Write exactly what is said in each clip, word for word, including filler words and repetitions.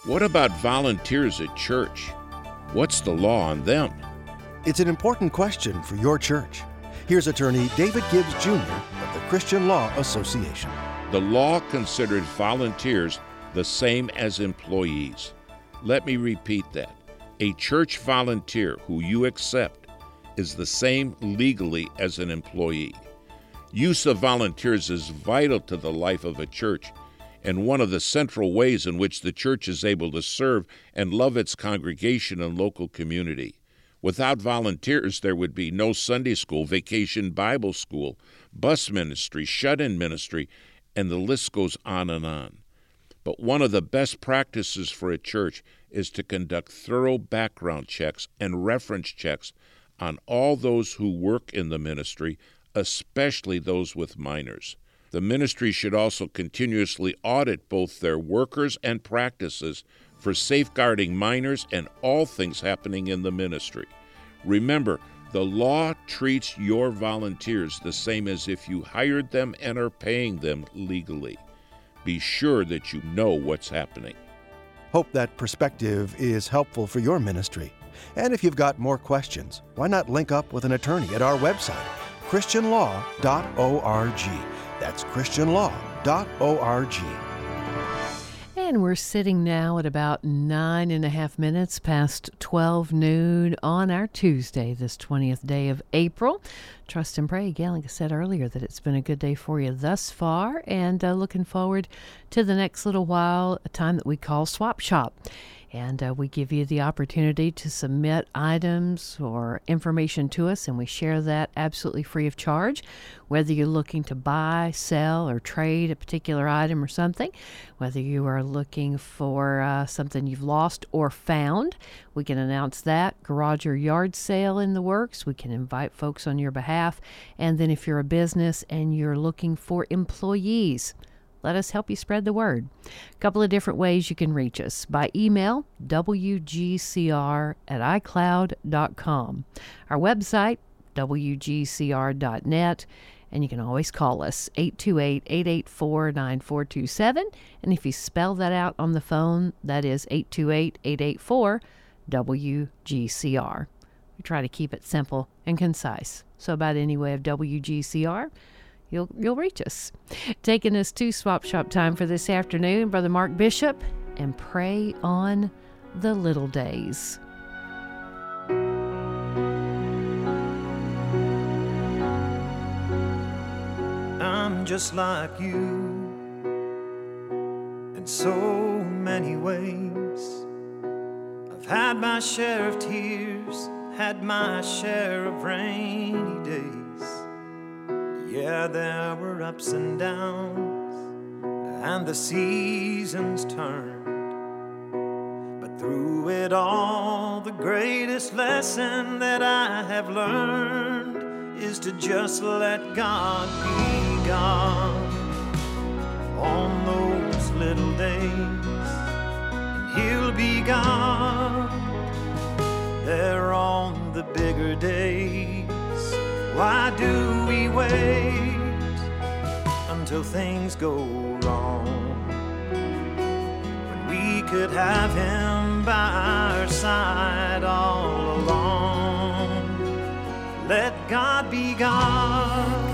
What about volunteers at church? What's the law on them? It's an important question for your church. Here's attorney David Gibbs Junior of the Christian Law Association. The law considered volunteers the same as employees. Let me repeat that. A church volunteer who you accept is the same legally as an employee. Use of volunteers is vital to the life of a church and one of the central ways in which the church is able to serve and love its congregation and local community. Without volunteers, there would be no Sunday school, vacation Bible school, bus ministry, shut-in ministry, and the list goes on and on. But one of the best practices for a church is to conduct thorough background checks and reference checks on all those who work in the ministry, especially those with minors. The ministry should also continuously audit both their workers and practices for safeguarding minors and all things happening in the ministry. Remember, the law treats your volunteers the same as if you hired them and are paying them legally. Be sure that you know what's happening. Hope that perspective is helpful for your ministry. And if you've got more questions, why not link up with an attorney at our website, christian law dot org. That's christian law dot org. And we're sitting now at about nine and a half minutes past twelve noon on our Tuesday, this twentieth day of April. Trust and pray, again, like I said earlier, that it's been a good day for you thus far, and uh, looking forward to the next little while, a time that we call Swap Shop. And uh, we give you the opportunity to submit items or information to us, and we share that absolutely free of charge. Whether you're looking to buy, sell, or trade a particular item or something, whether you are looking for uh, something you've lost or found, we can announce that. Garage or yard sale in the works. We can invite folks on your behalf. And then if you're a business and you're looking for employees, let us help you spread the word. A couple of different ways you can reach us. By email, w g c r at i cloud dot com. Our website, w g c r dot net. And you can always call us, eight two eight, eight eight four, nine four two seven. And if you spell that out on the phone, that is eight two eight, eight eight four, W G C R. We try to keep it simple and concise. So about any way of W G C R, You'll, you'll reach us. Taking us to Swap Shop time for this afternoon, Brother Mark Bishop, and pray on the little days. I'm just like you in so many ways. I've had my share of tears, had my share of rainy days. Yeah, there were ups and downs, and the seasons turned. But through it all, the greatest lesson that I have learned is to just let God be God on those little days. And He'll be God there on the bigger days. Why do we wait until things go wrong when we could have Him by our side all along? Let God be God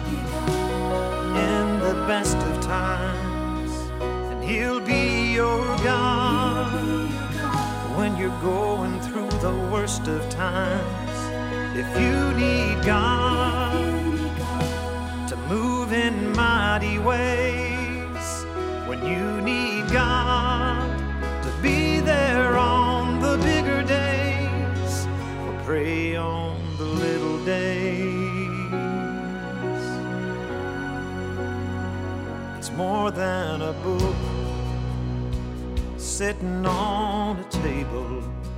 in the best of times, and He'll be your God when you're going through the worst of times. If you need God to move in mighty ways, when you need God to be there on the bigger days, or pray on the little days. It's more than a book sitting on a table.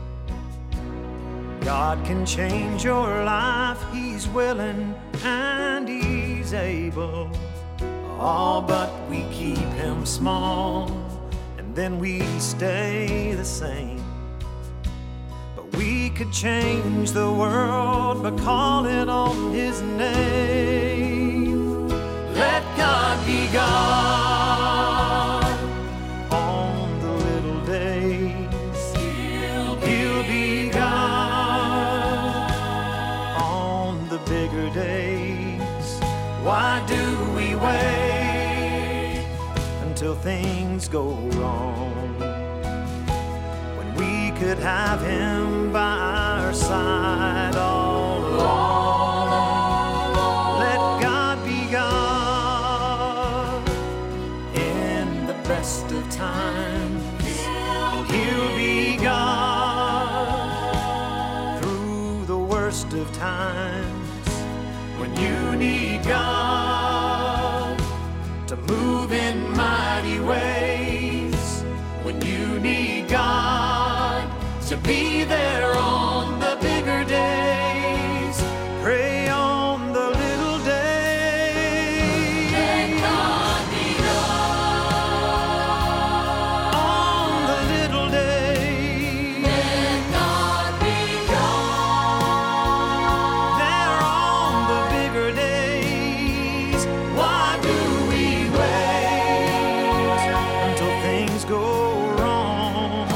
God can change your life, He's willing and He's able. All but we keep Him small, and then we stay the same. But we could change the world by calling on His name. Let God be God on the little days. until things go wrong. When we could have him by our side all along. Let God be God in the best of times. He'll be God through the worst of times. When you need God to move in mighty ways, when you need God to be there on the bigger days, pray on the little days. Let God be God on the little days. Let God be God there on the bigger days. Why do we wait until things go wrong?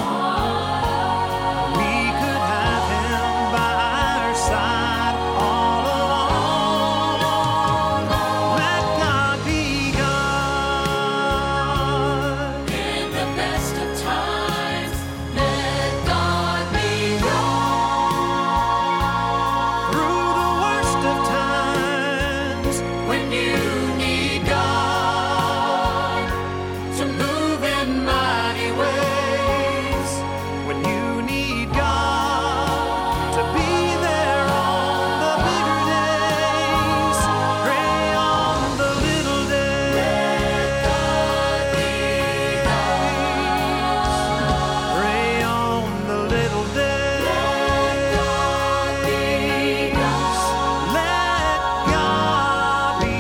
We could have him by our side all along. Let God be God in the best of times. Let God be God through the worst of times. When you need God to move in mighty ways, when you need God to be there on the bigger days, pray on the little days. Pray on the little days. Let God be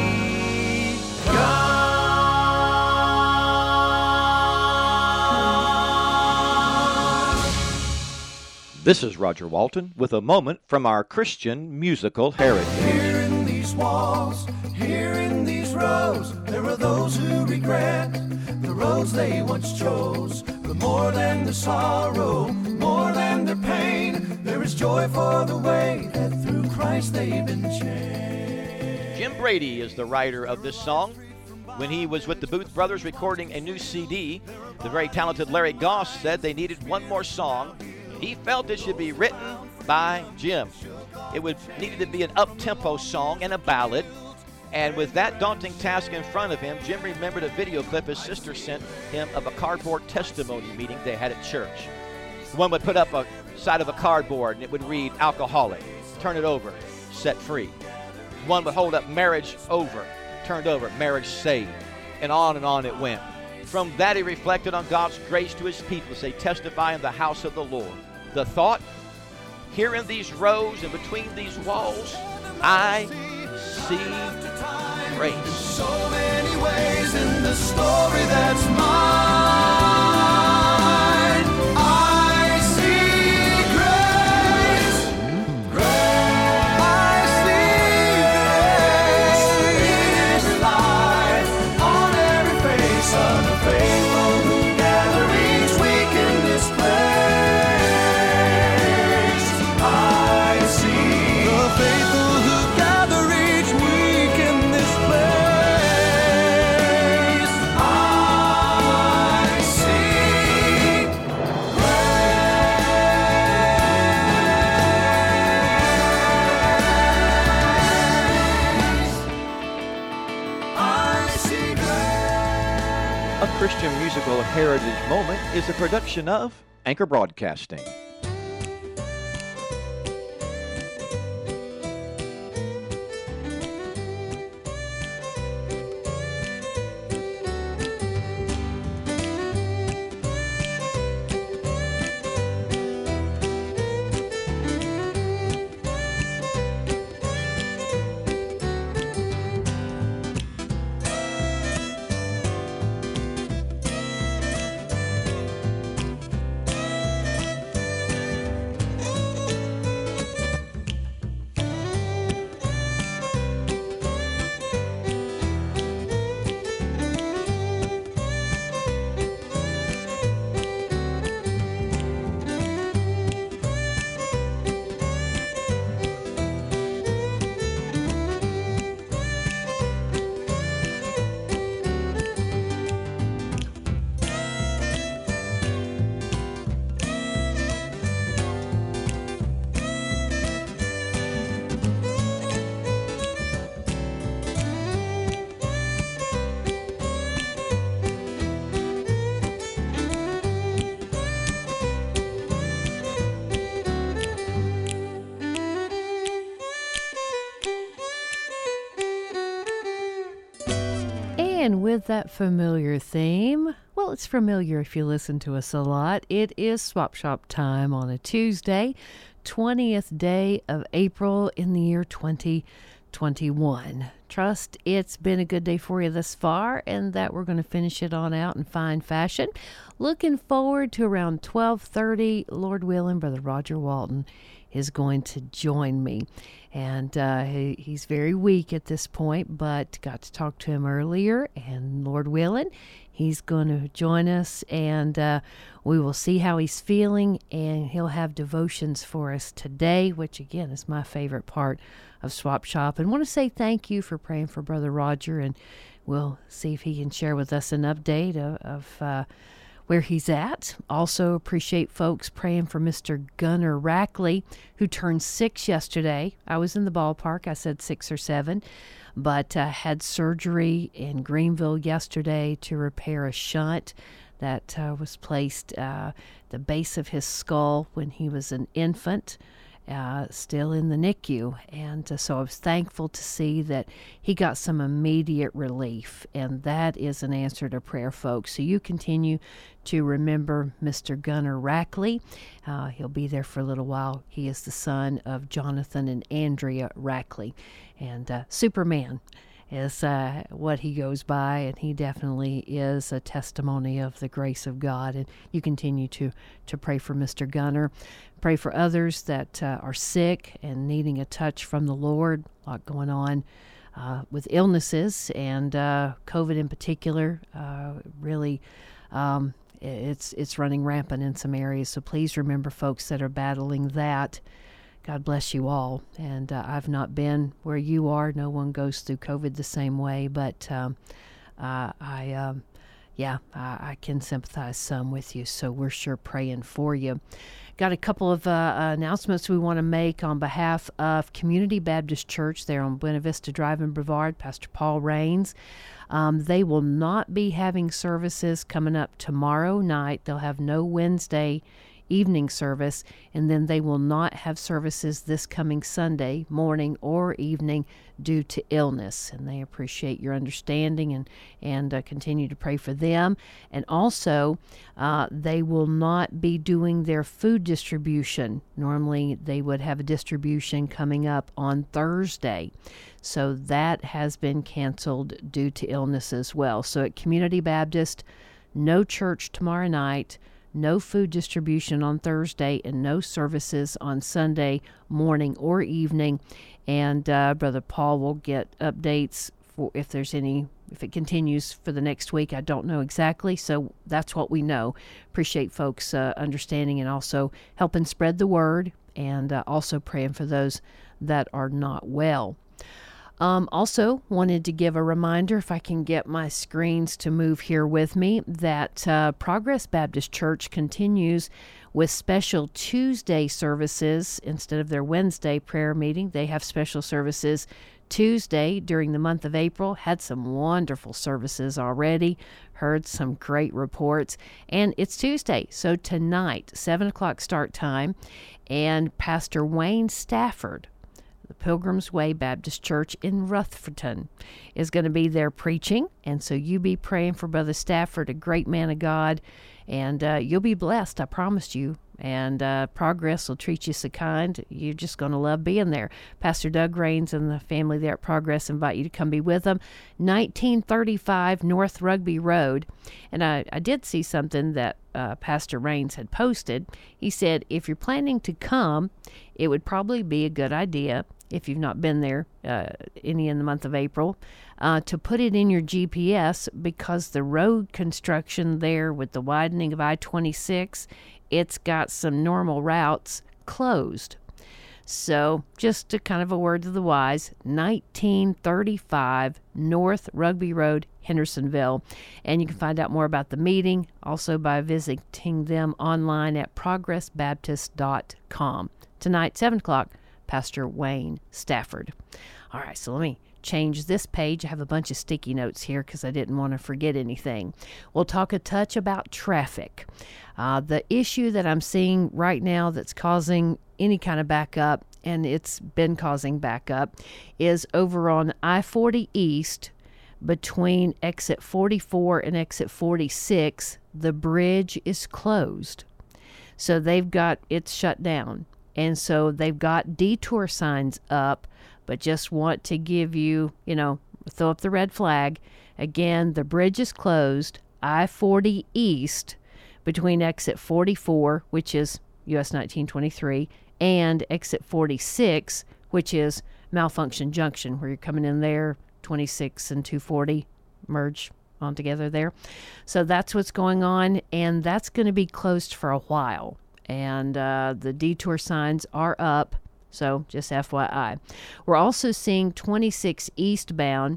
God. This is Roger Walton with a moment from our Christian musical heritage. Here in these walls, here in these rows, there are those who regret the roads they once chose. But more than the sorrow, more than their pain, there is joy for the way that through Christ they've been changed. Jim Brady is the writer of this song. When he was with the Booth Brothers recording a new C D, the very talented Larry Goss said they needed one more song. He felt it should be written by Jim. It would needed to be an up-tempo song and a ballad. And with that daunting task in front of him, Jim remembered a video clip his sister sent him of a cardboard testimony meeting they had at church. One would put up a side of a cardboard and it would read alcoholic, turn it over, set free. One would hold up marriage over, turned over, marriage saved, and on and on it went. From that he reflected on God's grace to his people as they testify in the house of the Lord. The thought, here in these rows and between these walls, I see grace. So many ways in the story that's mine. I see grace, grace. I see grace in life on every face of the faithful who gather each week in this place. I see the faithful who gather each week in this place. I see grace. I see grace. A Christian musical heritage moment is a production of Anchor Broadcasting. with that familiar theme. Well, it's familiar if you listen to us a lot. It is Swap Shop time on a Tuesday, twentieth day of April in the year twenty twenty-one. Trust it's been a good day for you thus far, and that we're going to finish it on out in fine fashion. Looking forward to around twelve thirty, Lord willing, Brother Roger Walton is going to join me. And uh, he, he's very weak at this point, but got to talk to him earlier, and Lord willing, he's going to join us, and uh, we will see how he's feeling, and he'll have devotions for us today, which again is my favorite part of Swap Shop. And want to say thank you for praying for Brother Roger, and we'll see if he can share with us an update of, of uh, where he's at. Also appreciate folks praying for Mister Gunnar Rackley, who turned six yesterday. I was in the ballpark. I said six or seven, but uh, had surgery in Greenville yesterday to repair a shunt that uh, was placed uh, the base of his skull when he was an infant. Uh, still in the N I C U, and uh, so I was thankful to see that he got some immediate relief, and that is an answer to prayer, folks. So you continue to remember Mister Gunnar Rackley. Uh, he'll be there for a little while. He is the son of Jonathan and Andrea Rackley, and uh, Superman is uh, what he goes by, and he definitely is a testimony of the grace of God. And you continue to to pray for Mister Gunnar. Pray for others that uh, are sick and needing a touch from the Lord. A lot going on uh, with illnesses, and uh, COVID in particular. Uh, really, um, it's it's running rampant in some areas. So please remember folks that are battling that. God bless you all. And uh, I've not been where you are. No one goes through COVID the same way, but um, uh, I, um, yeah, I, I can sympathize some with you. So we're sure praying for you. Got a couple of uh, announcements we want to make on behalf of Community Baptist Church there on Buena Vista Drive in Brevard, Pastor Paul Raines. Um, they will not be having services coming up tomorrow night. They'll have no Wednesday evening service, and then they will not have services this coming Sunday morning or evening due to illness, and they appreciate your understanding and and uh, continue to pray for them. And also uh, they will not be doing their food distribution. Normally they would have a distribution coming up on Thursday, so that has been canceled due to illness as well. So at Community Baptist, no church tomorrow night, no food distribution on Thursday, and no services on Sunday morning or evening. And uh, Brother Paul will get updates for if there's any, if it continues for the next week. I don't know exactly, so that's what we know. Appreciate folks uh, understanding and also helping spread the word, and uh, also praying for those that are not well. Um, also wanted to give a reminder, if I can get my screens to move here with me, that uh, Progress Baptist Church continues with special Tuesday services instead of their Wednesday prayer meeting. They have special services Tuesday during the month of April. Had some wonderful services already. Heard some great reports. And it's Tuesday, so tonight, seven o'clock start time, and Pastor Wayne Stafford, the Pilgrim's Way Baptist Church in Rutherford, is going to be there preaching. And so you be praying for Brother Stafford, a great man of God, and uh, you'll be blessed, I promise you. And uh, Progress will treat you so kind. You're just going to love being there. Pastor Doug Raines and the family there at Progress invite you to come be with them. nineteen thirty-five North Rugby Road. And I, I did see something that uh, Pastor Raines had posted. He said, if you're planning to come, it would probably be a good idea, if you've not been there uh, any in the month of April, uh, to put it in your G P S, because the road construction there with the widening of I twenty-six, it's got some normal routes closed. So just a kind of a word to the wise, nineteen thirty-five North Rugby Road, Hendersonville. And you can find out more about the meeting also by visiting them online at progress baptist dot com. Tonight, seven o'clock, Pastor Wayne Stafford. All right, so let me change this page. I have a bunch of sticky notes here because I didn't want to forget anything. We'll talk a touch about traffic. Uh, the issue that I'm seeing right now that's causing any kind of backup, and it's been causing backup, is over on I forty East between exit forty-four and exit forty-six, the bridge is closed. So they've got, it's shut down. And so they've got detour signs up, but just want to give you, you know, throw up the red flag. Again, the bridge is closed, I forty East, between exit forty-four, which is U S nineteen twenty-three, and exit forty-six, which is Malfunction Junction, where you're coming in there, twenty-six and two forty merge on together there. So that's what's going on, and that's going to be closed for a while. And uh, the detour signs are up, so just F Y I. We're also seeing twenty-six eastbound,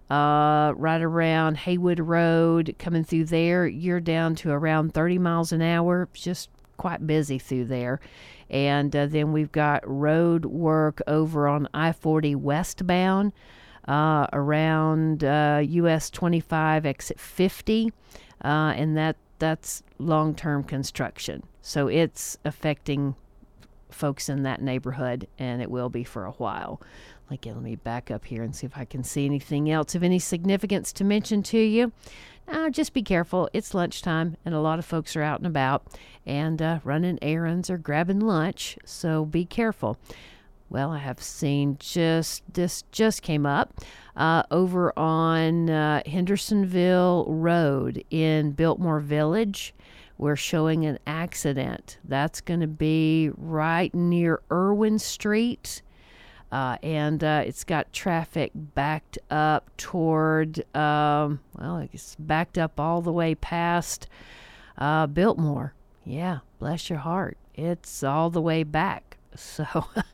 uh, right around Haywood Road, coming through there. You're down to around thirty miles an hour, just quite busy through there. And uh, then we've got road work over on I forty westbound, uh, around uh, U S twenty-five exit fifty, uh, and that that's long-term construction. So it's affecting folks in that neighborhood, and it will be for a while. Like, let me back up here and see if I can see anything else of any significance to mention to you. Now, just be careful. It's lunchtime, and a lot of folks are out and about and uh, running errands or grabbing lunch, so be careful. Well, I have seen just, this just came up uh, over on uh, Hendersonville Road in Biltmore Village. We're showing an accident. That's going to be right near Irwin Street. Uh, and uh, it's got traffic backed up toward, um, well, it's backed up all the way past uh, Biltmore. Yeah, bless your heart. It's all the way back. So,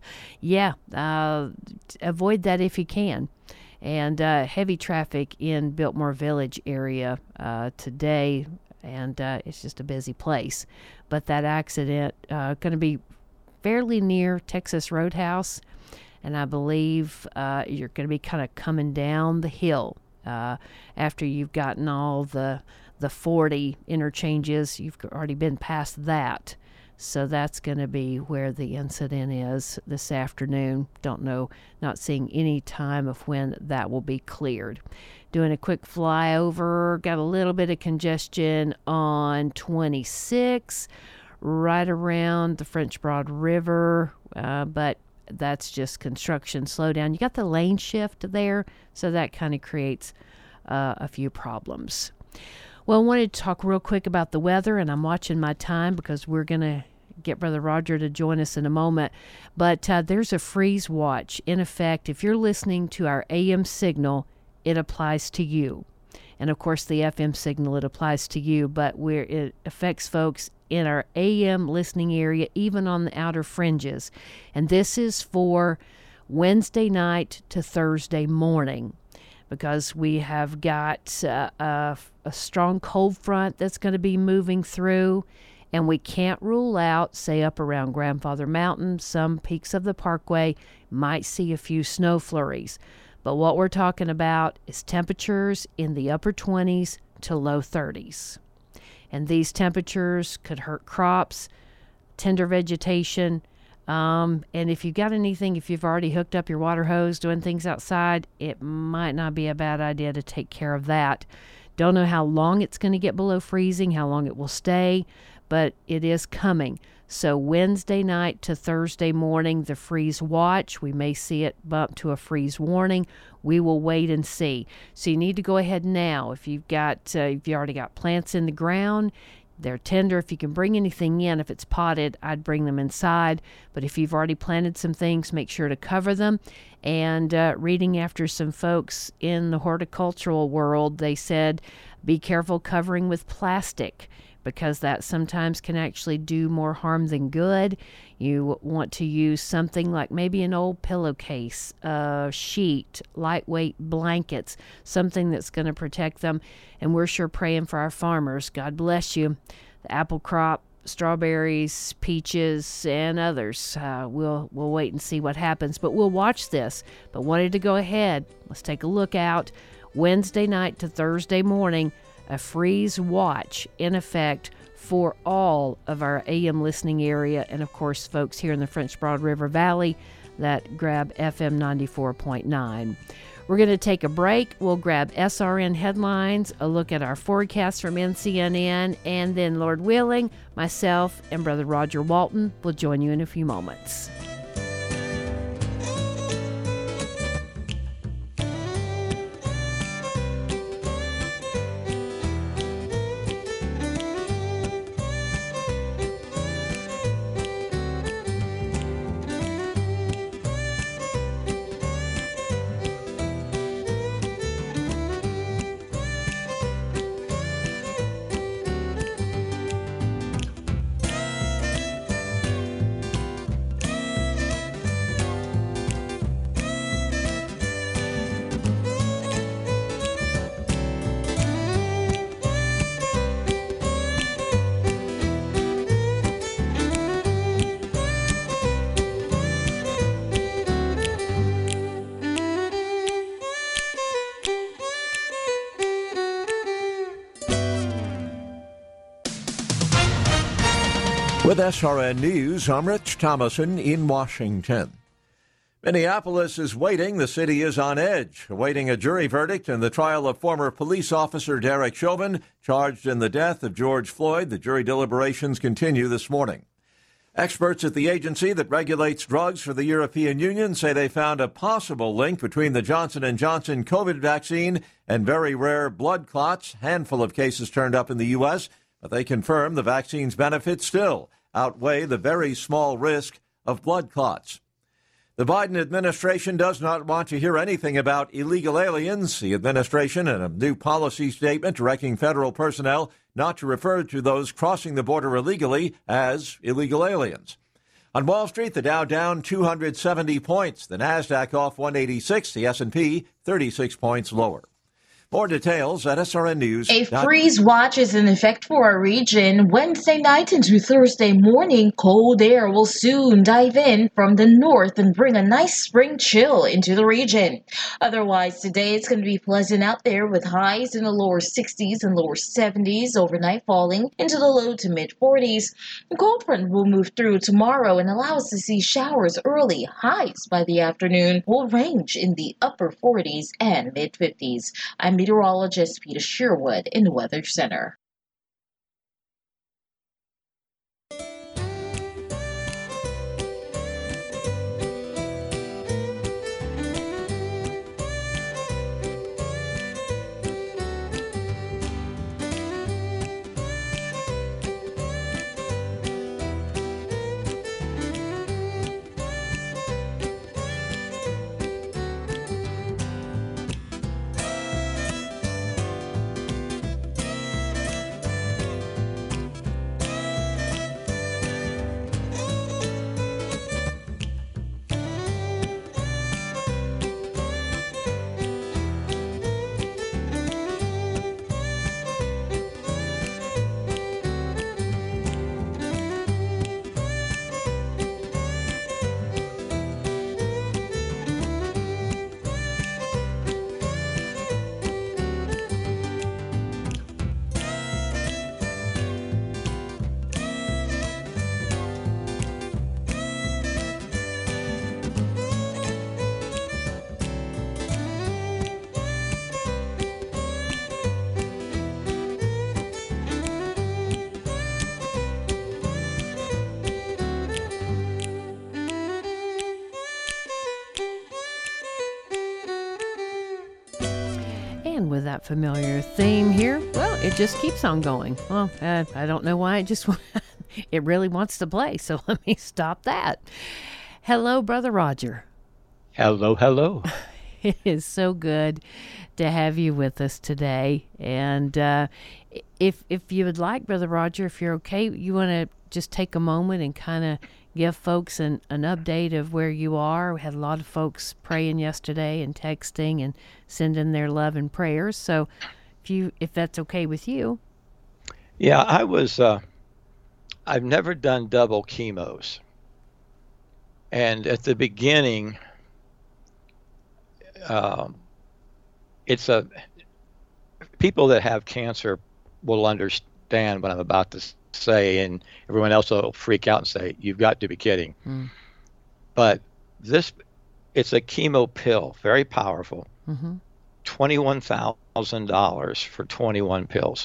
yeah, uh, avoid that if you can. And uh, heavy traffic in Biltmore Village area uh, today, and uh, it's just a busy place. But that accident uh, going to be fairly near Texas Roadhouse. And I believe uh, you're going to be kind of coming down the hill uh, after you've gotten all the the forty interchanges. You've already been past that. So that's going to be where the incident is this afternoon. Don't know, not seeing any time of when that will be cleared. Doing a quick flyover. Got a little bit of congestion on twenty-six, right around the French Broad River, uh, but that's just construction slowdown. You got the lane shift there, so that kind of creates uh, a few problems. Well, I wanted to talk real quick about the weather, and I'm watching my time because we're going to get Brother Roger to join us in a moment. But uh, there's a freeze watch in effect. If you're listening to our A M signal, it applies to you. And, of course, the F M signal, it applies to you, but where it affects folks in our A M listening area, even on the outer fringes. And this is for Wednesday night to Thursday morning, because we have got uh, a, a strong cold front that's going to be moving through, and we can't rule out, say up around Grandfather Mountain, some peaks of the Parkway, might see a few snow flurries. But what we're talking about is temperatures in the upper twenties to low thirties. And these temperatures could hurt crops, tender vegetation. Um, and if you've got anything, if you've already hooked up your water hose, doing things outside, it might not be a bad idea to take care of that. Don't know how long it's going to get below freezing, how long it will stay, but it is coming. So Wednesday night to Thursday morning, the freeze watch, we may see it bump to a freeze warning. We will wait and see. So you need to go ahead now. If you've got, uh, if you already got plants in the ground, they're tender. If you can bring anything in, if it's potted, I'd bring them inside. But if you've already planted some things, make sure to cover them. And uh, reading after some folks in the horticultural world, they said, be careful covering with plastic, because that sometimes can actually do more harm than good. You want to use something like maybe an old pillowcase, a sheet, lightweight blankets, something that's going to protect them. And we're sure praying for our farmers. God bless you. The apple crop, strawberries, peaches, and others. Uh, we'll we'll wait and see what happens. But we'll watch this. But wanted to go ahead. Let's take a look out. Wednesday night to Thursday morning, a freeze watch in effect for all of our A M listening area, and of course folks here in the French Broad River Valley that grab F M ninety-four point nine. We're going to take a break. We'll grab S R N headlines, a look at our forecast from N C N N, and then, Lord willing, myself and Brother Roger Walton will join you in a few moments. With S R N News, I'm Rich Thomason in Washington. Minneapolis is waiting. The city is on edge, awaiting a jury verdict in the trial of former police officer Derek Chauvin, charged in the death of George Floyd. The jury deliberations continue this morning. Experts at the agency that regulates drugs for the European Union say they found a possible link between the Johnson and Johnson COVID vaccine and very rare blood clots. A handful of cases turned up in the U S, but they confirm the vaccine's benefits still outweigh the very small risk of blood clots. The Biden administration does not want to hear anything about illegal aliens. The administration, in a new policy statement directing federal personnel not to refer to those crossing the border illegally as illegal aliens. On Wall Street, the Dow down two hundred seventy points, the Nasdaq off one eighty-six, the S and P thirty-six points lower. More details at S R N News. A freeze watch is in effect for our region. Wednesday night into Thursday morning, cold air will soon dive in from the north and bring a nice spring chill into the region. Otherwise, today it's going to be pleasant out there with highs in the lower sixties and lower seventies, overnight falling into the low to mid forties. The cold front will move through tomorrow and allow us to see showers early. Highs by the afternoon will range in the upper forties and mid fifties. I'm meteorologist Peter Sherwood in the Weather Center. With that familiar theme here, well, it just keeps on going. Well, uh, I don't know why it just it really wants to play, so let me stop that. Hello, Brother Roger. Hello, hello. It is so good to have you with us today. And uh, if if you would like, Brother Roger, if you're okay, you want to just take a moment and kind of give folks an, an update of where you are. We had a lot of folks praying yesterday and texting and sending their love and prayers. So if you if that's okay with you. Yeah, I was, uh, I've never done double chemos. And at the beginning, um, it's a, people that have cancer will understand what I'm about to say, and everyone else will freak out and say, you've got to be kidding. Mm. But this, it's a chemo pill, very powerful. Mm-hmm. twenty-one thousand dollars for twenty-one pills.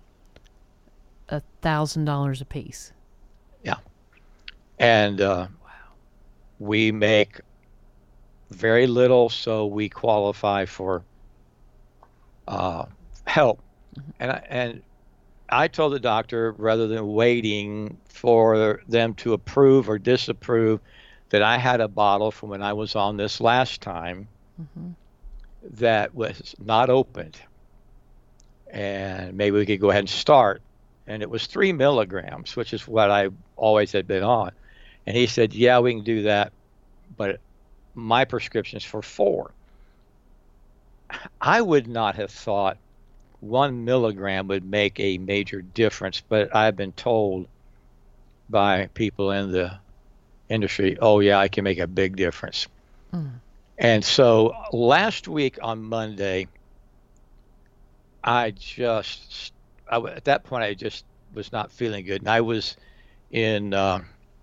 A thousand dollars a piece. Yeah. And uh, wow. We make very little, so we qualify for uh, help. Mm-hmm. And I, and I told the doctor, rather than waiting for them to approve or disapprove, that I had a bottle from when I was on this last time mm-hmm. that was not opened. And maybe we could go ahead and start. And it was three milligrams, which is what I always had been on. And he said, yeah, we can do that, but my prescription is for four. I would not have thought one milligram would make a major difference, but I've been told by people in the industry, oh yeah, I can make a big difference. Mm. And so last week on Monday, I just, I, at that point, I just was not feeling good. And I was in, uh,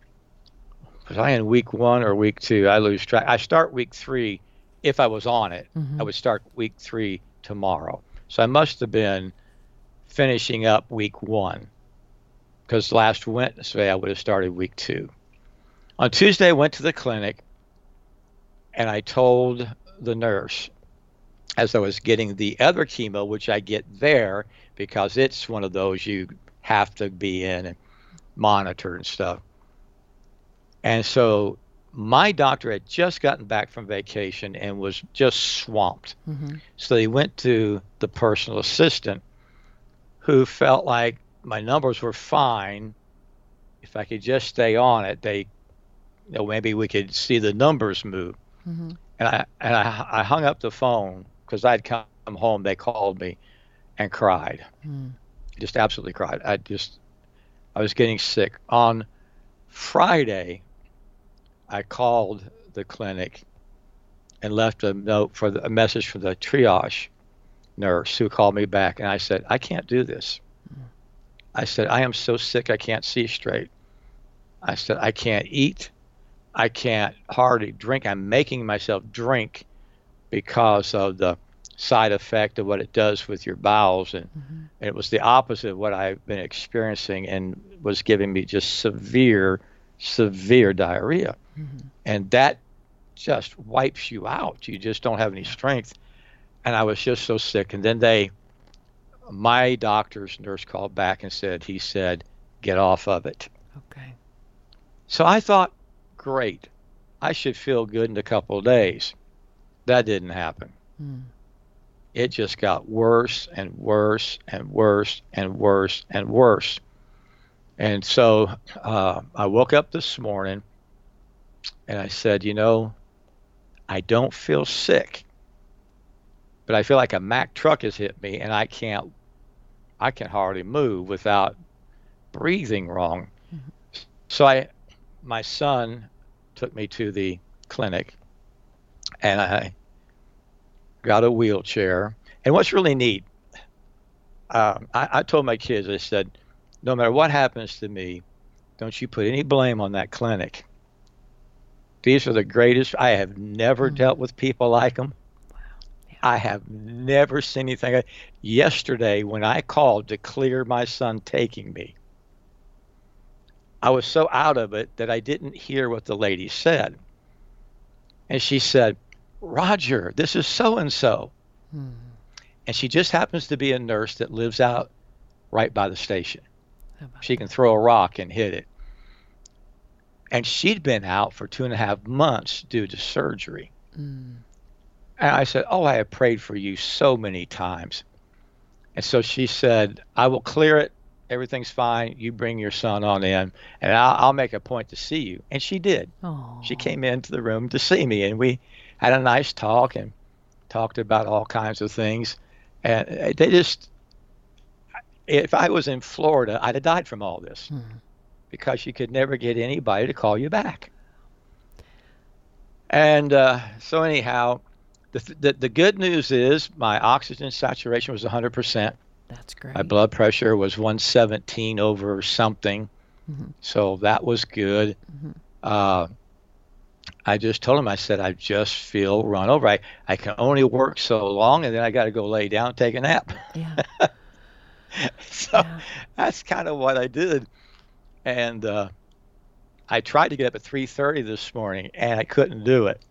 was I in week one or week two? I lose track. I start week three. If I was on it, mm-hmm. I would start week three tomorrow. So I must have been finishing up week one, because last Wednesday I would have started week two. On Tuesday, I went to the clinic, and I told the nurse, as I was getting the other chemo, which I get there because it's one of those you have to be in and monitor and stuff. And so my doctor had just gotten back from vacation and was just swamped. Mm-hmm. So he went to the personal assistant, who felt like my numbers were fine. If I could just stay on it, they, you know, maybe we could see the numbers move. Mm-hmm. And I and I, I hung up the phone because I'd come home. They called me and cried, mm. just absolutely cried. I just, I was getting sick. On Friday, I called the clinic and left a note for the, a message for the triage nurse, who called me back, and I said, I can't do this. Mm. I said, I am so sick I can't see straight. I said, I can't eat. I can't hardly drink. I'm making myself drink because of the side effect of what it does with your bowels. And, mm-hmm. and it was the opposite of what I've been experiencing, and was giving me just severe, severe diarrhea. Mm-hmm. And that just wipes you out. You just don't have any strength. And I was just so sick. And then they, my doctor's nurse called back and said, he said, get off of it. Okay. So I thought, great, I should feel good in a couple of days. That didn't happen. Mm. It just got worse and worse and worse and worse and worse. And so uh, I woke up this morning and I said, you know, I don't feel sick, but I feel like a Mack truck has hit me, and I can't, I can hardly move without breathing wrong. Mm-hmm. So I, my son took me to the clinic, and I got a wheelchair. And what's really neat, um, I, I told my kids, I said, no matter what happens to me, don't you put any blame on that clinic. These are the greatest. I have never mm-hmm. dealt with people like them. Wow. Yeah. I have never seen anything. Yesterday, when I called to clear my son taking me, I was so out of it that I didn't hear what the lady said. And she said, Roger, this is so-and-so. Hmm. And she just happens to be a nurse that lives out right by the station. She can throw a rock and hit it. And she'd been out for two and a half months due to surgery. Mm. And I said, oh, I have prayed for you so many times. And so she said, I will clear it. Everything's fine. You bring your son on in, and I'll, I'll make a point to see you. And she did. Aww. She came into the room to see me, and we had a nice talk and talked about all kinds of things. And they just, if I was in Florida, I'd have died from all this. Hmm. Because you could never get anybody to call you back. And uh, so anyhow, the, the the good news is my oxygen saturation was one hundred percent. That's great. My blood pressure was one seventeen over something. Mm-hmm. So that was good. Mm-hmm. Uh, I just told him, I said, I just feel run over. I, I can only work so long, and then I got to go lay down and take a nap. Yeah. so Yeah. that's kind of what I did. And uh, I tried to get up at three thirty this morning, and I couldn't do it.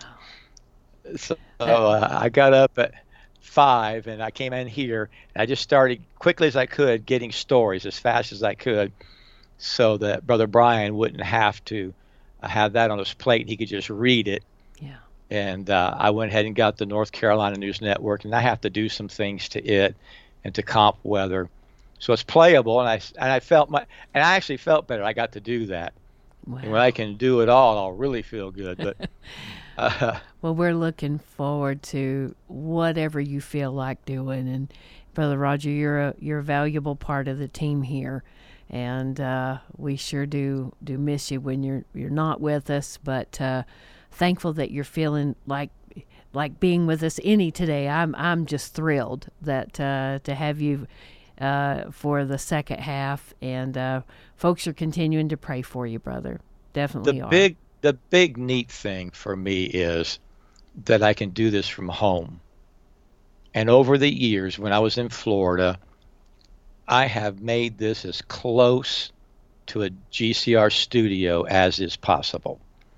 No. So uh, I got up at five, and I came in here, and I just started quickly as I could getting stories as fast as I could so that Brother Brian wouldn't have to have that on his plate. He could just read it. Yeah. And uh, I went ahead and got the North Carolina News Network, and I have to do some things to it and to comp weather. So it's playable, and I, and I felt my, and I actually felt better. I got to do that. Wow. And when I can do it all, I'll really feel good. But uh, Well, we're looking forward to whatever you feel like doing. And Brother Roger, you're a you're a valuable part of the team here, and uh, we sure do do miss you when you're you're not with us. But uh, thankful that you're feeling like like being with us any today. I'm I'm just thrilled that uh, to have you uh, for the second half, and uh, folks are continuing to pray for you, brother. Definitely the are. big the big neat thing for me is that I can do this from home. And over the years, when I was in Florida, I have made this as close to a G C R studio as is possible.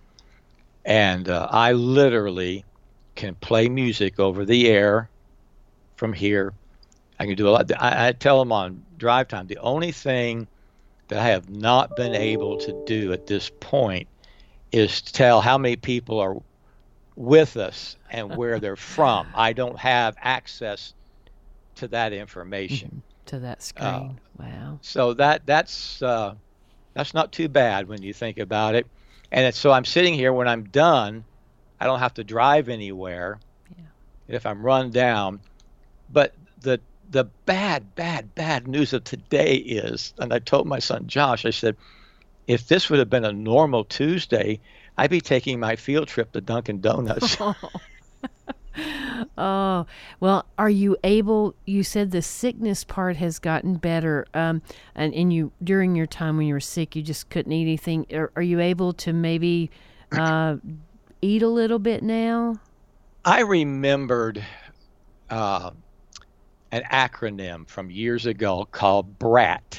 And uh, I literally can play music over the air from here. I can do a lot. I, I tell them on drive time, the only thing that I have not been able to do at this point is to tell how many people are with us and where they're from. I don't have access to that information. To that screen. Uh, wow. So that that's uh, that's not too bad when you think about it. And it's, so I'm sitting here. When I'm done, I don't have to drive anywhere. Yeah. If I'm run down. But the the bad, bad, bad news of today is, and I told my son Josh, I said, if this would have been a normal Tuesday, I'd be taking my field trip to Dunkin' Donuts. Oh, well, are you able, you said the sickness part has gotten better, um, and, and you, during your time when you were sick, you just couldn't eat anything. Are, are you able to maybe uh, eat a little bit now? I remembered uh, an acronym from years ago called BRAT.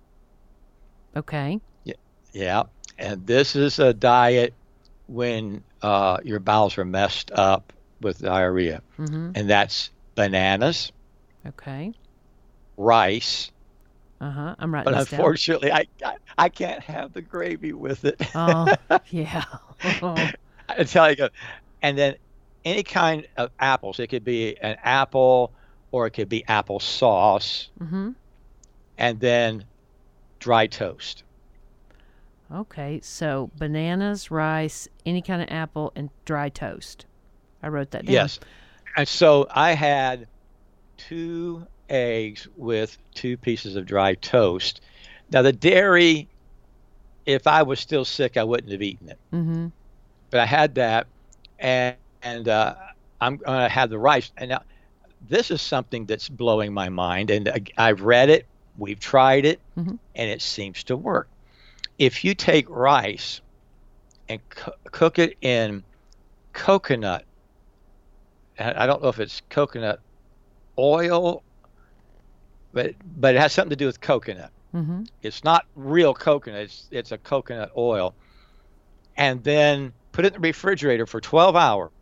Okay. Yeah, yeah. And this is a diet when uh, your bowels are messed up with diarrhea. Mm-hmm. And that's bananas, Okay. rice. Uh-huh. I'm writing But this down. unfortunately, I, I I can't have the gravy with it. Oh, yeah. I tell you, and then any kind of apples. It could be an apple, or it could be apple sauce, Mm-hmm. and then dry toast. Okay, so bananas, rice, any kind of apple, and dry toast. I wrote that down. Yes. And so I had two eggs with two pieces of dry toast. Now, the dairy, if I was still sick, I wouldn't have eaten it. Mm-hmm. But I had that, and, and uh, I'm going to have the rice. And now, this is something that's blowing my mind. And I- I've read it, we've tried it, Mhm. and it seems to work. If you take rice and co- cook it in coconut, and I don't know if it's coconut oil, but but it has something to do with coconut. Mm-hmm. It's not real coconut, it's, it's a coconut oil. And then put it in the refrigerator for twelve hours.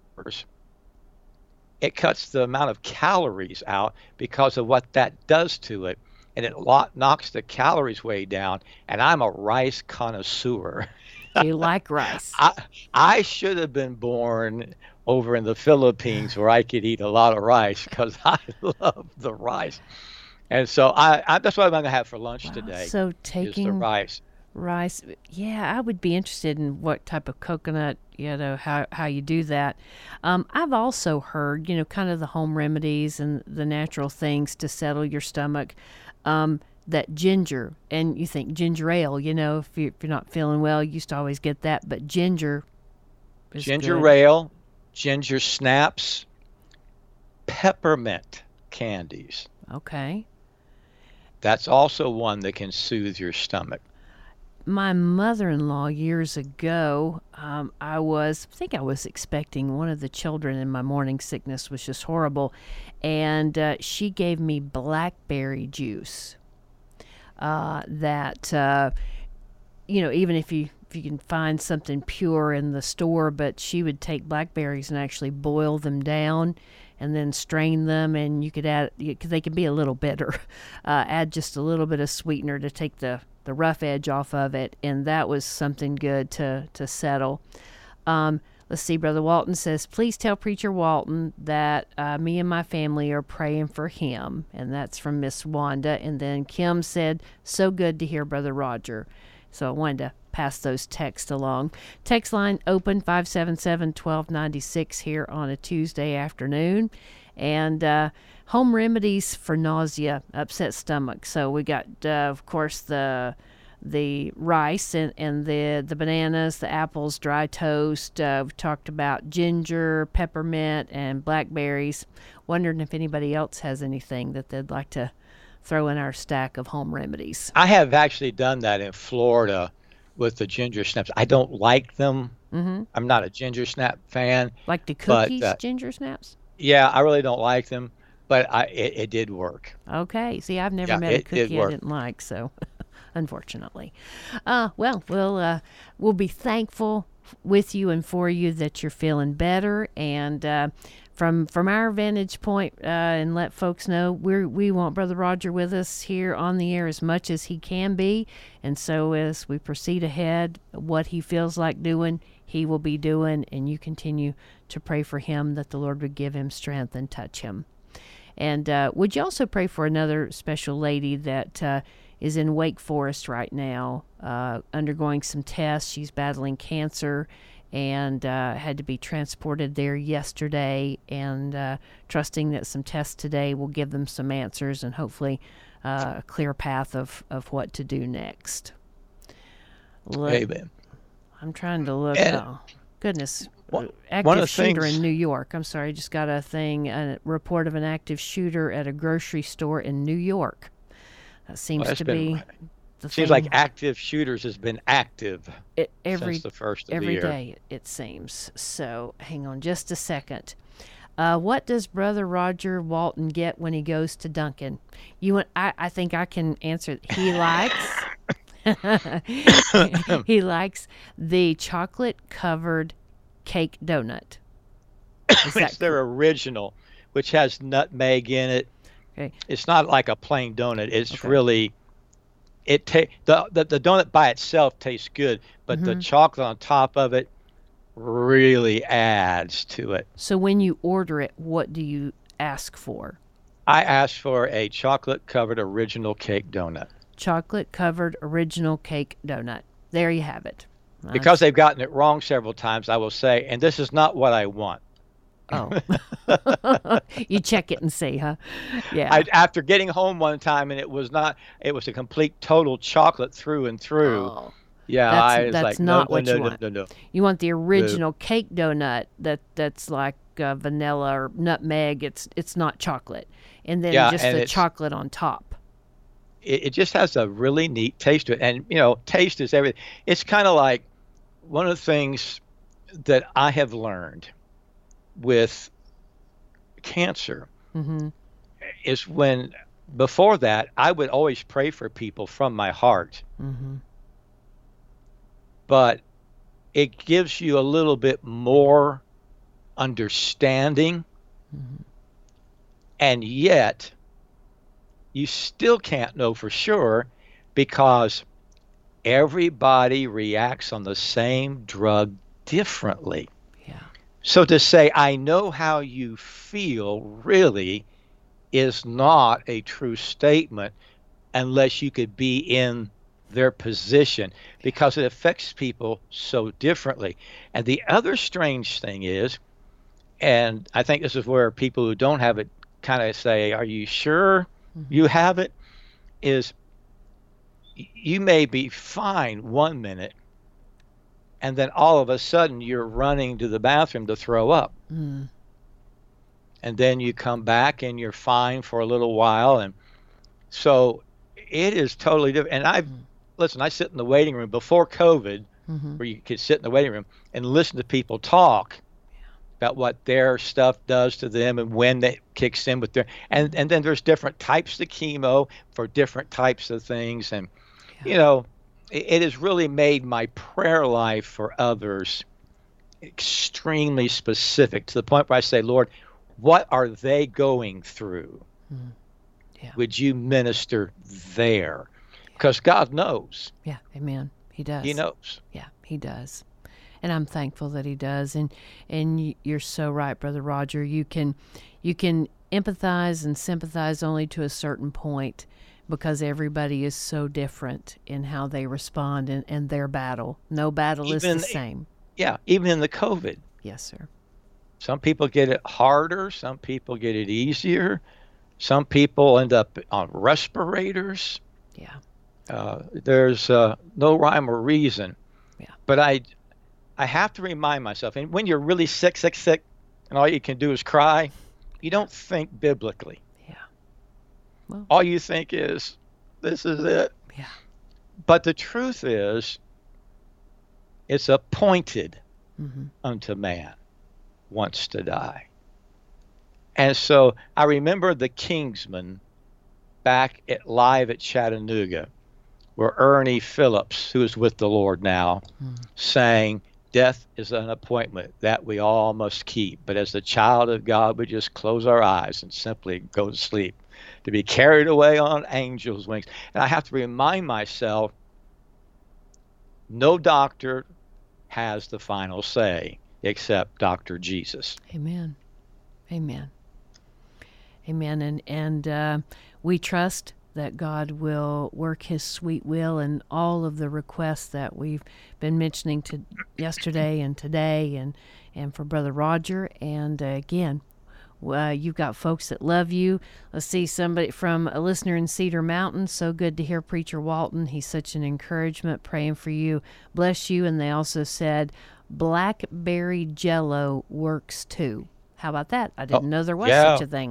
It cuts the amount of calories out because of what that does to it. And it lo- knocks the calories way down. And I'm a rice connoisseur. Do you like rice? I, I should have been born over in the Philippines where I could eat a lot of rice because I love the rice. And so I, I that's what I'm going to have for lunch Wow, today. so is the taking rice. rice, yeah, I would be interested in what type of coconut, you know, how, how you do that. Um, I've also heard, you know, kind of the home remedies and the natural things to settle your stomach, um, that ginger, and you think ginger ale, you know, if, you, if you're not feeling well, you used to always get that, but ginger is Ginger good. ale, ginger snaps, peppermint candies. Okay. That's also one that can soothe your stomach. my mother-in-law years ago, um, I was, I think I was expecting one of the children, and my morning sickness was just horrible. And uh, she gave me blackberry juice uh, that, uh, you know, even if you, if you can find something pure in the store, but she would take blackberries and actually boil them down and then strain them, and you could add, because they can be a little bitter, uh, add just a little bit of sweetener to take the, the rough edge off of it, and that was something good to, to settle. Um, let's see, Brother Walton says, please tell Preacher Walton that uh, me and my family are praying for him, and that's from Miss Wanda. And then Kim said, so good to hear Brother Roger. So I wanted to pass those texts along. Text line open five seven seven, one two nine six here on a Tuesday afternoon. And uh, home remedies for nausea, upset stomach. So we got, uh, of course, the the rice and, and the, the bananas, the apples, dry toast. Uh, we've talked about ginger, peppermint, and blackberries. Wondering if anybody else has anything that they'd like to throw in our stack of home remedies. I have actually done that in Florida with the ginger snaps. I don't like them. Mm-hmm. I'm not a ginger snap fan. Like the cookies, but, uh, ginger snaps? Yeah, I really don't like them, but I it, it did work. Okay. See, I've never Yeah, met it a cookie did I work. didn't like, so unfortunately. Uh, well, we'll uh, we'll be thankful with you and for you that you're feeling better, and uh, from from our vantage point, uh, and let folks know we we want Brother Roger with us here on the air as much as he can be, and so as we proceed ahead, what he feels like doing, he will be doing, and you continue to pray for him that the Lord would give him strength and touch him. And uh, would you also pray for another special lady that uh, is in Wake Forest right now, uh, undergoing some tests. She's battling cancer and uh, had to be transported there yesterday, and uh, trusting that some tests today will give them some answers and hopefully uh, a clear path of, of what to do next. Look, Amen. I'm trying to look. And oh, goodness. One, Active one of the shooter things, in New York. I'm sorry, I just got a thing, a report of an active shooter at a grocery store in New York. That seems well, to been, be the seems thing. like active shooters has been active It, every since the first of every the year. day, it seems. So hang on just a second. Uh, what does Brother Roger Walton get when he goes to Dunkin'? You want? I, I think I can answer. He likes. he likes the chocolate-covered cake donut. Is that It's their original, which has nutmeg in it. Okay. It's not like a plain donut. It's Okay. really, it ta- the, the the donut by itself tastes good, but the Mhm. chocolate on top of it really adds to it. So when you order it, what do you ask for? I asked for a chocolate-covered original cake donut Chocolate-covered original cake donut. There you have it. because they've gotten it wrong several times. I will say, and this is not what I want. Oh. You check it and see, huh? Yeah. I, after getting home one time and it was not, it was a complete total chocolate through and through. Oh. Yeah, That's- I was that's like, not no, what no, you no, want. no, no, no. You want the original cake donut that that's like uh, vanilla or nutmeg. It's it's not chocolate, and then Yeah, just and the it's- chocolate on top. It, it just has a really neat taste to it. And, you know, taste is everything. It's kind of like one of the things that I have learned with cancer Mm-hmm. is when, before that, I would always pray for people from my heart. Mm-hmm. But it gives you a little bit more understanding, Mm-hmm. and yet you still can't know for sure because everybody reacts on the same drug differently. Yeah. So to say, I know how you feel, really is not a true statement unless you could be in their position, because it affects people so differently. And the other strange thing is, and I think this is where people who don't have it kind of say, are you sure you have it? Is y- you may be fine one minute, and then all of a sudden you're running to the bathroom to throw up. Mm. And then you come back and you're fine for a little while. And so it is totally different. And I've listen, I sit in the waiting room before COVID, mm-hmm. where you could sit in the waiting room and listen to people talk yeah. about what their stuff does to them and when that kicks in with their, and, and then there's different types of chemo for different types of things. And, yeah. you know, it, it has really made my prayer life for others extremely specific, to the point where I say, Lord, what are they going through? Mm. Yeah. Would you minister there? Because God knows. Yeah, amen. He does. He knows. Yeah, he does. And I'm thankful that he does. And and you're so right, Brother Roger. You can you can empathize and sympathize only to a certain point, because everybody is so different in how they respond in, in their battle. No battle even, is the same. Yeah, even in the COVID. Yes, sir. Some people get it harder. Some people get it easier. Some people end up on respirators. Yeah. Uh, there's uh, no rhyme or reason. Yeah. But I, I have to remind myself, and when you're really sick, sick, sick, and all you can do is cry, you don't think biblically. Yeah. Well, all you think is, this is it. Yeah. But the truth is, it's appointed mm-hmm. unto man once to die. And so I remember the Kingsmen back at live at Chattanooga, where Ernie Phillips, who is with the Lord now, mm. sang, death is an appointment that we all must keep. But as the child of God, we just close our eyes and simply go to sleep, to be carried away on angels' wings. And I have to remind myself, no doctor has the final say except Doctor Jesus. Amen. Amen. Amen. And and uh, we trust that God will work his sweet will in all of the requests that we've been mentioning to yesterday and today, and, and for Brother Roger. And uh, again, uh, you've got folks that love you. Let's see, somebody from a listener in Cedar Mountain. So good to hear Preacher Walton. He's such an encouragement, praying for you. Bless you. And they also said blackberry jello works too. How about that? I didn't oh, know there was yeah. such a thing.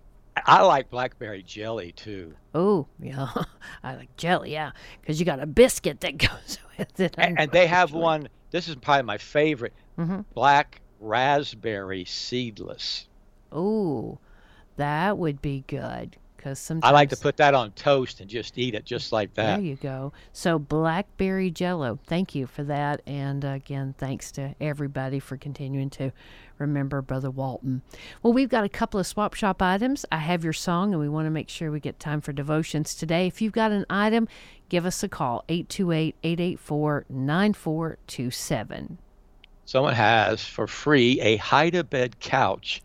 I like blackberry jelly, too. Oh, yeah. I like jelly, yeah, because you got a biscuit that goes with it. And, and they have one, this is probably my favorite, mm-hmm. black raspberry seedless. Oh, that would be good. Because sometimes I like to put that on toast and just eat it just like that. There you go. So blackberry jello. Thank you for that. And uh, again, thanks to everybody for continuing to remember Brother Walton. Well, we've got a couple of swap shop items. I have your song, and we want to make sure we get time for devotions today. If you've got an item, give us a call, eight two eight, eight eight four, nine four two seven. Someone has for free a hide-a-bed couch,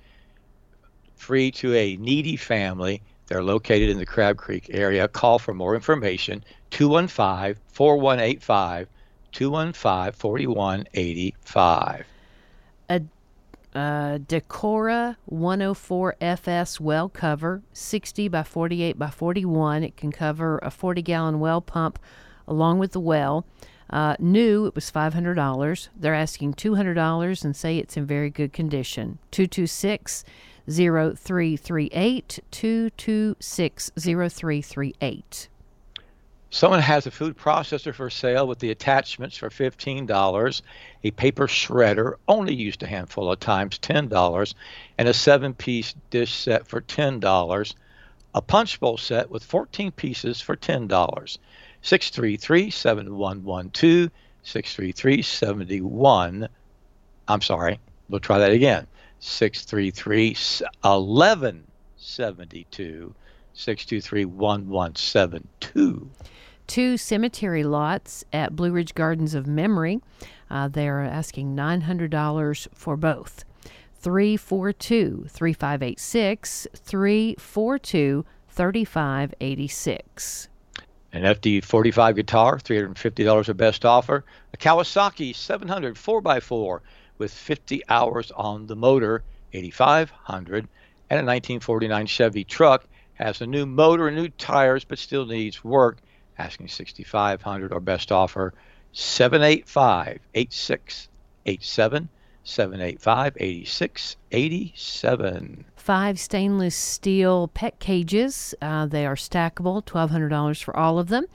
free to a needy family. They're located in the Crab Creek area. Call for more information, two one five, four one eight five, two one five, four one eight five. A uh, Decora one oh four F S well cover, sixty by forty-eight by forty-one. It can cover a forty-gallon well pump along with the well. Uh, new, it was five hundred dollars. They're asking two hundred dollars and say it's in very good condition. two two six, zero three three eight, two two six, zero three three eight. Someone has a food processor for sale with the attachments for fifteen dollars, a paper shredder only used a handful of times, ten dollars, and a seven-piece dish set for ten dollars, a punch bowl set with fourteen pieces for ten dollars. six three three, seven one one two, six three three, seven one. I'm sorry, we'll try that again. six three three, one one seven two, six two three, one one seven two. Two cemetery lots at Blue Ridge Gardens of Memory. Uh, they're asking nine hundred dollars for both. three four two, three five eight six, three four two, three five eight six. An F D forty-five guitar, three hundred fifty dollars a best offer. A Kawasaki seven hundred four by four with fifty hours on the motor, eighty-five hundred dollars. And a nineteen forty-nine Chevy truck has a new motor and new tires but still needs work, asking sixty-five hundred dollars or best offer, seven eight five, eight six eight seven, seven eight five, eight six eight seven. Five stainless steel pet cages. Uh, they are stackable, twelve hundred dollars for all of them.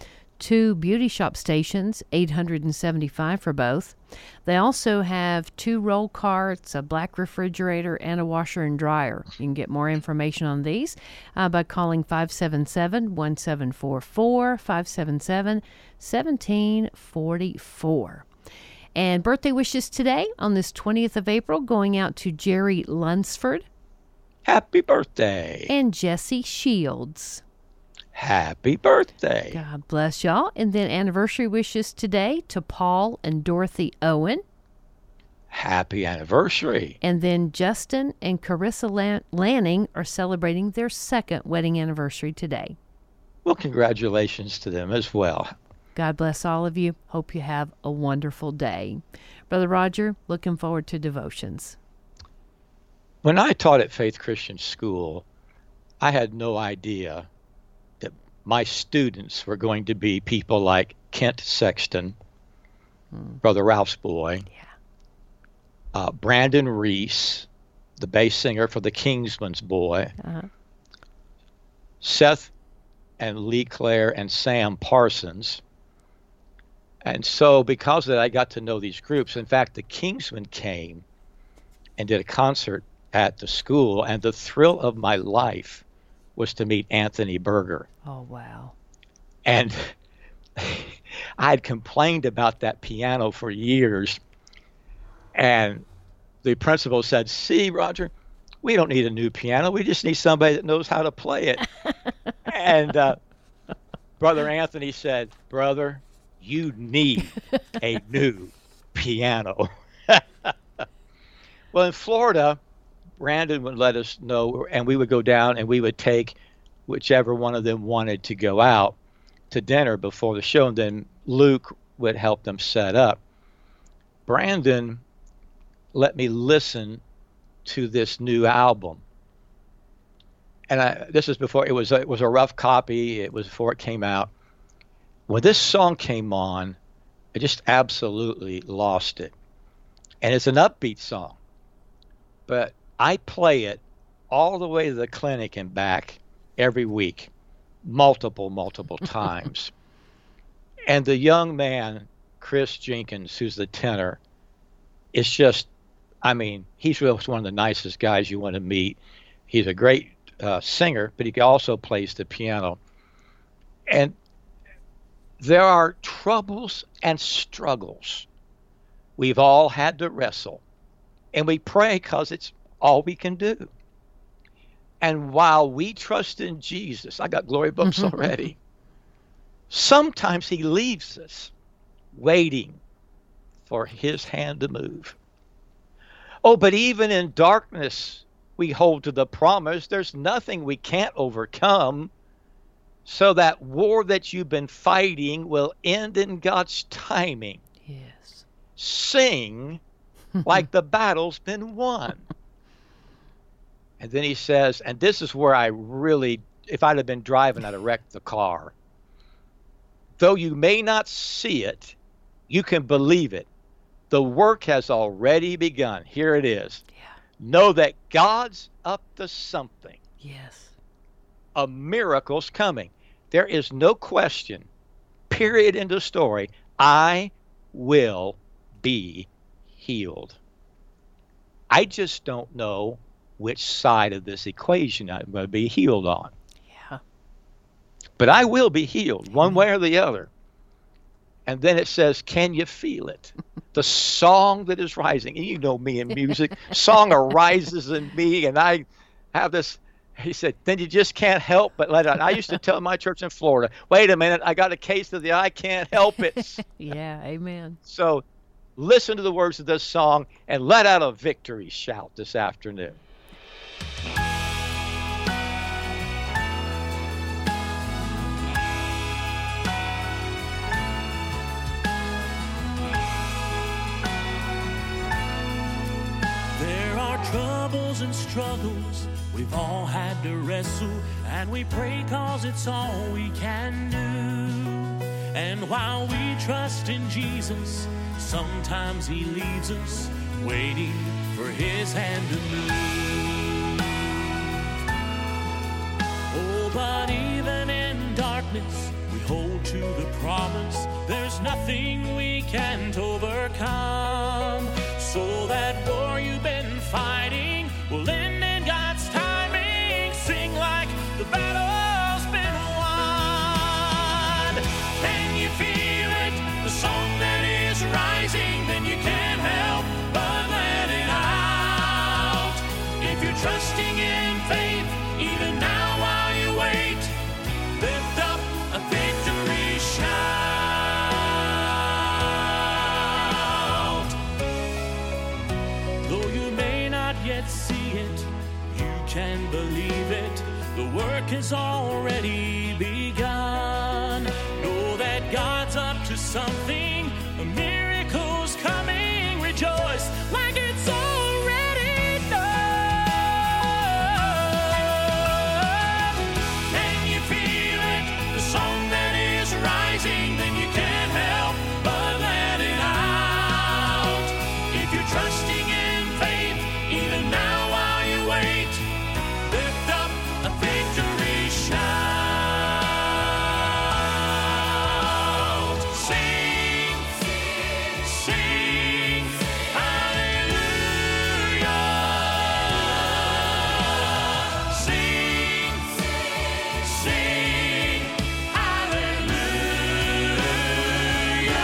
two beauty shop stations, eight hundred seventy-five dollars for both. They also have two roll carts, a black refrigerator, and a washer and dryer. You can get more information on these uh, by calling five seven seven, one seven four four, five seven seven, one seven four four. And birthday wishes today on this twentieth of April going out to Jerry Lunsford. Happy birthday. And Jesse Shields. Happy birthday. God bless y'all. And then anniversary wishes today to Paul and Dorothy Owen. Happy anniversary. And then Justin and Carissa Lan- Lanning are celebrating their second wedding anniversary today. Well, congratulations to them as well. God bless all of you. Hope you have a wonderful day. Brother Roger, looking forward to devotions. When I taught at Faith Christian School, I had no idea that my students were going to be people like Kent Sexton, hmm. Brother Ralph's boy, yeah. uh, Brandon Reese, the bass singer for the Kingsman's boy, uh-huh. Seth and Lee Claire and Sam Parsons. And so because of that, I got to know these groups. In fact, the Kingsmen came and did a concert at the school, and the thrill of my life was to meet Anthony Berger. Oh, wow. And I had complained about that piano for years. And the principal said, see, Roger, we don't need a new piano. We just need somebody that knows how to play it. And uh, Brother Anthony said, brother, you need a new piano. Well, in Florida, Brandon would let us know, and we would go down and we would take whichever one of them wanted to go out to dinner before the show, and then Luke would help them set up. Brandon let me listen to this new album. And I, this is before, it was, a, it was a rough copy. It was before it came out. When this song came on, I just absolutely lost it. And it's an upbeat song. But I play it all the way to the clinic and back every week, multiple, multiple times. And the young man, Chris Jenkins, who's the tenor, is just, I mean, he's really one of the nicest guys you want to meet. He's a great uh, singer, but he also plays the piano. And there are troubles and struggles we've all had to wrestle. And we pray because it's all we can do. And while we trust in Jesus, I got glory bumps already, sometimes he leaves us waiting for his hand to move. Oh, but even in darkness, we hold to the promise. There's nothing we can't overcome. So that war that you've been fighting will end in God's timing. Yes. Sing like the battle's been won. And then he says, and this is where I really, if I'd have been driving, I'd have wrecked the car. Though you may not see it, you can believe it. The work has already begun. Here it is. Yeah. Know that God's up to something. Yes. A miracle's coming. There is no question, period in the story, I will be healed. I just don't know which side of this equation I'm going to be healed on. Yeah. But I will be healed one way or the other. And then it says, can you feel it? The song that is rising. And you know me in music. Song arises in me, and I have this. He said, then you just can't help but let it out. I used to tell my church in Florida, wait a minute, I got a case of the I can't help it. Yeah, amen. So listen to the words of this song and let out a victory shout this afternoon. There are troubles and struggles we've all had to wrestle, and we pray cause it's all we can do. And while we trust in Jesus, sometimes he leaves us waiting for his hand to move. Oh, but even in darkness, we hold to the promise. There's nothing we can't overcome. So that war you've been fighting will end in God's timing. Sing like the battle's been won. Can you feel it? The song that is rising, then you can't help but let it out. If you're trusting in faith, even now while you wait, lift up a victory shout. Though you may not yet see it, you can believe it. The work has already begun. Know that God's up to something. A miracle's coming. Rejoice like it's already done. Can you feel it? The song that is rising, then you can't help but let it out. If you're trusting in faith, even now while you wait, lift up a victory shout. Sing, sing, hallelujah. Sing, sing, hallelujah.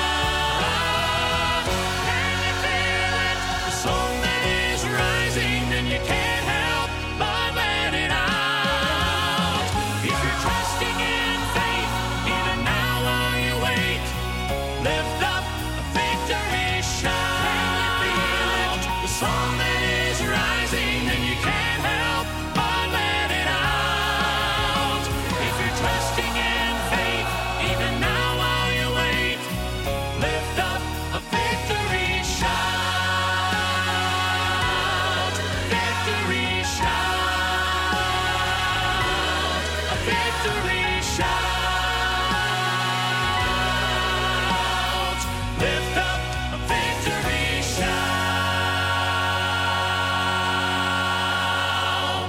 Can you feel it? The song that is rising, then you can't help but let it out. If you're trusting in faith, even now while you wait, lift up a victory shout. The song that is rising, then you can't help but let it out. If you're trusting in faith, even now while you wait, lift up a victory shout. Victory shout. A victory shout. Lift up a victory shout.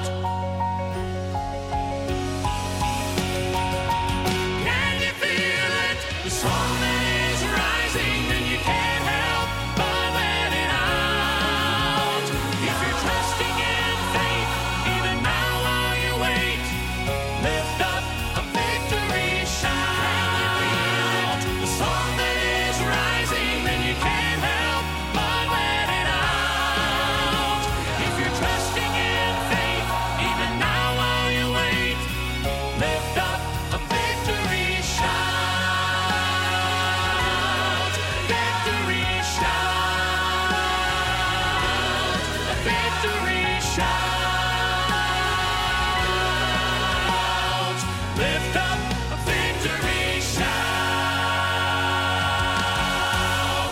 Can you feel it? The song that is rising, then you can't help but let it out. If you're trusting in faith, even now while you wait, lift up a victory shout. The song that is rising, then you can't help but let it out. If you're trusting in faith, even now while you wait, lift up a victory shout. Victory shout. A victory shout. Lift up a victory shout.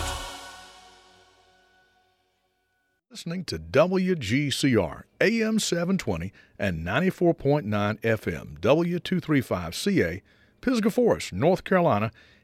Listening to W G C R, A M seven twenty and ninety-four point nine F M, W two thirty-five C A, Pisgah Forest, North Carolina,